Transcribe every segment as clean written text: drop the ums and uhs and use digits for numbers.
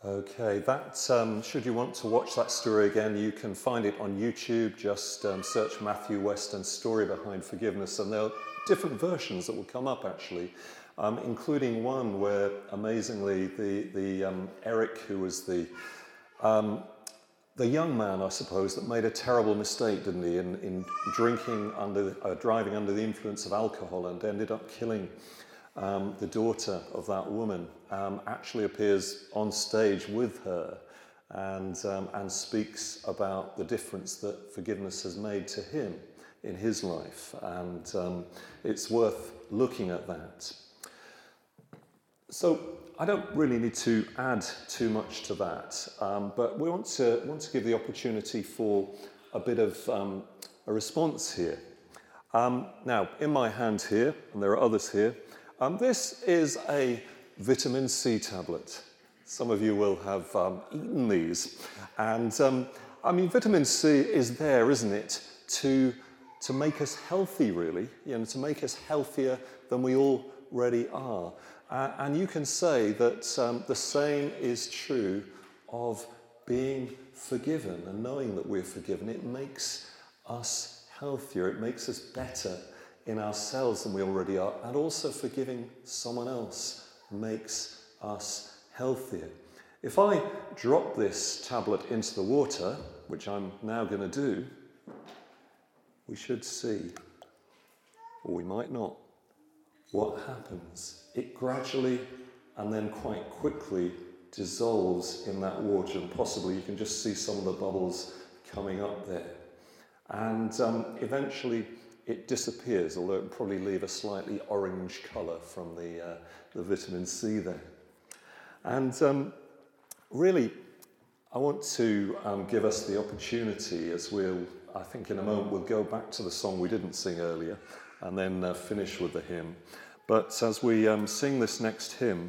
Okay, that should you want to watch that story again, you can find it on YouTube. Just search Matthew Weston Story Behind Forgiveness, and there are different versions that will come up actually, including one where amazingly the Eric, who was the young man, I suppose, that made a terrible mistake, didn't he, in driving under the influence of alcohol and ended up killing the daughter of that woman, actually appears on stage with her and speaks about the difference that forgiveness has made to him in his life. And it's worth looking at that. So I don't really need to add too much to that, but we want to give the opportunity for a bit of a response here. Now, in my hand here, and there are others here, this is a vitamin C tablet. Some of you will have eaten these. And I mean, vitamin C is there, isn't it, to make us healthy, really, to make us healthier than we already are. And you can say that the same is true of being forgiven and knowing that we're forgiven. It makes us healthier. It makes us better in ourselves than we already are. And also forgiving someone else makes us healthier. If I drop this tablet into the water, which I'm now going to do, we should see, or we might not, what happens. It gradually and then quite quickly dissolves in that water, and possibly you can just see some of the bubbles coming up there. And eventually it disappears, although it will probably leave a slightly orange colour from the vitamin C there. And really, I want to give us the opportunity, as I think in a moment we'll go back to the song we didn't sing earlier, and then finish with the hymn. But as we sing this next hymn,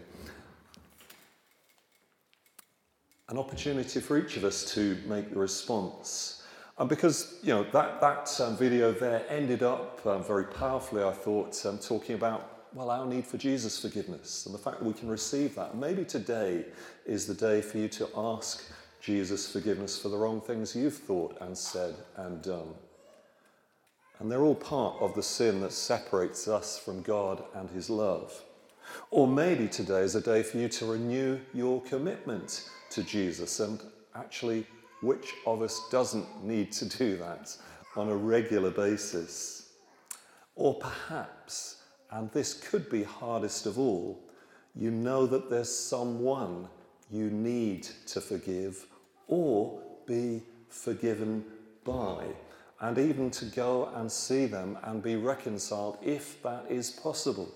an opportunity for each of us to make the response. Because, that video there ended up very powerfully, I thought, talking about, our need for Jesus' forgiveness and the fact that we can receive that. Maybe today is the day for you to ask Jesus' forgiveness for the wrong things you've thought and said and done. And they're all part of the sin that separates us from God and his love. Or maybe today is a day for you to renew your commitment to Jesus, and actually, which of us doesn't need to do that on a regular basis? Or perhaps, and this could be hardest of all, you know that there's someone you need to forgive or be forgiven by, and even to go and see them and be reconciled if that is possible.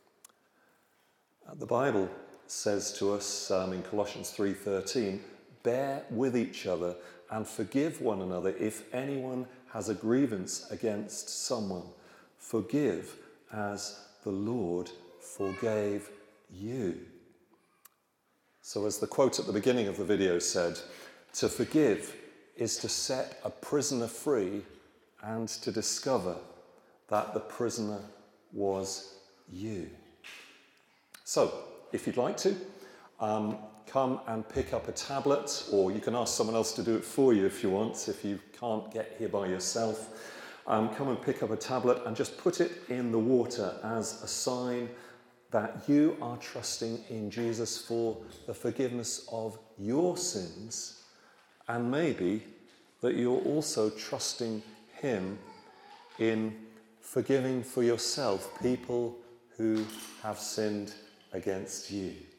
The Bible says to us in Colossians 3:13, bear with each other and forgive one another if anyone has a grievance against someone. Forgive as the Lord forgave you. So as the quote at the beginning of the video said, to forgive is to set a prisoner free and to discover that the prisoner was you. So, if you'd like to, come and pick up a tablet, or you can ask someone else to do it for you if you want, if you can't get here by yourself. Come and pick up a tablet and just put it in the water as a sign that you are trusting in Jesus for the forgiveness of your sins, and maybe that you're also trusting him in forgiving for yourself people who have sinned against you.